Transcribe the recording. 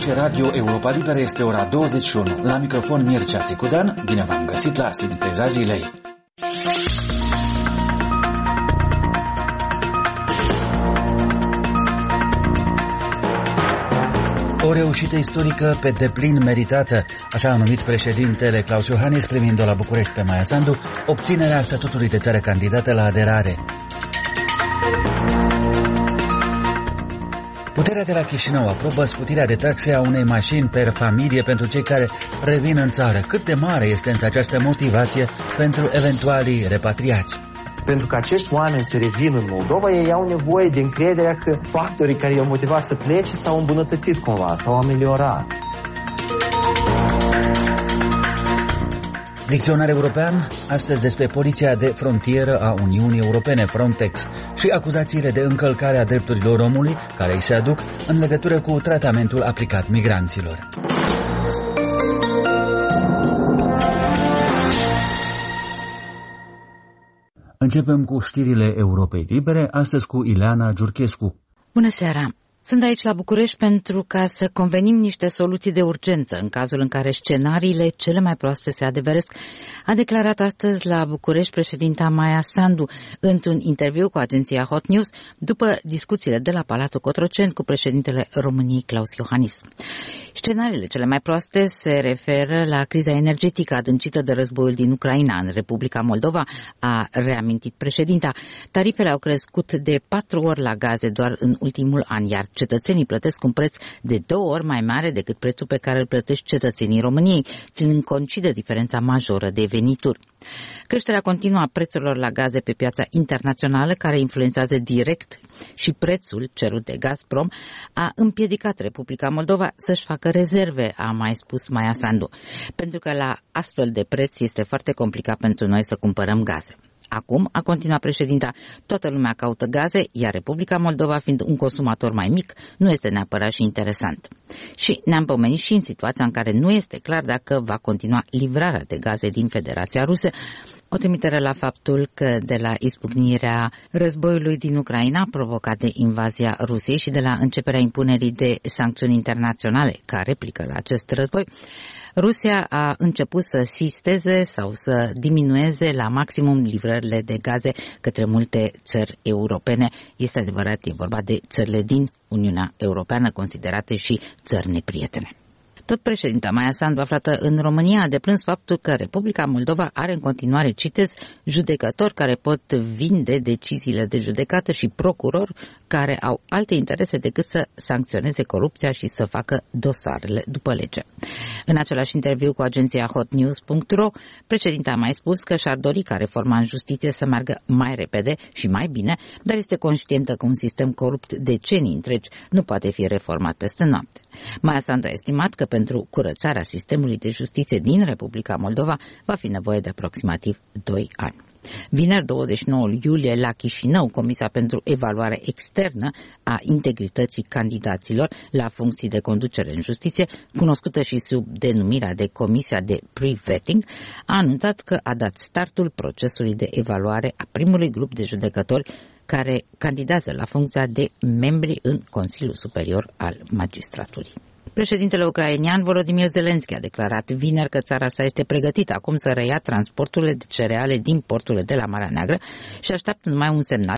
Aici Radio Europa Liberă, este ora 21. La microfon Mircea Țicudan, bine v-am găsit la Sinteza Zilei. O reușită istorică pe deplin meritată, așa a numit președintele Klaus Iohannis primind-o la București pe Maia Sandu, obținerea statutului de țară candidată la aderare. Puterea de la Chișinău aprobă scutirea de taxe a unei mașini per familie pentru cei care revin în țară. Cât de mare este însă această motivație pentru eventualii repatriați? Pentru că acești oameni să revină în Moldova, ei au nevoie de încrederea că factorii care i-au motivat să plece s-au îmbunătățit cumva, s-au ameliorat. Dicționar european, astăzi despre poliția de frontieră a Uniunii Europene, Frontex, și acuzațiile de încălcare a drepturilor omului care îi se aduc în legătură cu tratamentul aplicat migranților. Începem cu știrile Europei Libere, astăzi cu Ileana Giurchescu. Bună seara! Sunt aici la București pentru ca să convenim niște soluții de urgență în cazul în care scenariile cele mai proaste se adeveresc, a declarat astăzi la București președinta Maia Sandu într-un interviu cu agenția Hot News după discuțiile de la Palatul Cotroceni cu președintele României Klaus Iohannis. Scenariile cele mai proaste se referă la criza energetică adâncită de războiul din Ucraina în Republica Moldova, a reamintit președinta. Tarifele au crescut de 4 ori la gaze doar în ultimul an, iar cetățenii plătesc un preț de 2 ori mai mare decât prețul pe care îl plătesc cetățenii României, ținând cont și de diferența majoră de venituri. Creșterea continuă a prețurilor la gaze pe piața internațională, care influențează direct și prețul cerut de Gazprom, a împiedicat Republica Moldova să-și facă rezerve, a mai spus Maia Sandu, pentru că la astfel de preț este foarte complicat pentru noi să cumpărăm gaze. Acum, a continuat președinta, toată lumea caută gaze, iar Republica Moldova, fiind un consumator mai mic, nu este neapărat și interesant. Și ne-am pomenit și în situația în care nu este clar dacă va continua livrarea de gaze din Federația Rusă, o trimitere la faptul că de la izbucnirea războiului din Ucraina provocat de invazia Rusiei și de la începerea impunerii de sancțiuni internaționale ca replică la acest război, Rusia a început să sisteze sau să diminueze la maximum livrările de gaze către multe țări europene. Este adevărat, e vorba de țările din Uniunea Europeană, considerate și țări neprietene. Tot președinta Maia Sandu, aflată în România, a deplâns faptul că Republica Moldova are în continuare, citez, judecători care pot vinde deciziile de judecată și procurori care au alte interese decât să sancționeze corupția și să facă dosarele după lege. În același interviu cu agenția hotnews.ro, președinta a mai spus că și-ar dori ca reforma în justiție să meargă mai repede și mai bine, dar este conștientă că un sistem corupt decenii întregi nu poate fi reformat peste noapte. Maia Sandu a estimat că pentru curățarea sistemului de justiție din Republica Moldova va fi nevoie de aproximativ 2 ani. Vineri 29 iulie la Chișinău, Comisia pentru Evaluare Externă a Integrității Candidaților la funcții de conducere în justiție, cunoscută și sub denumirea de Comisia de Pre-Vetting, a anunțat că a dat startul procesului de evaluare a primului grup de judecători care candidează la funcția de membri în Consiliul Superior al Magistraturii. Președintele ucrainian Volodymyr Zelensky a declarat vineri că țara sa este pregătită acum să reia transporturile de cereale din porturile de la Marea Neagră și așteaptă numai un semnal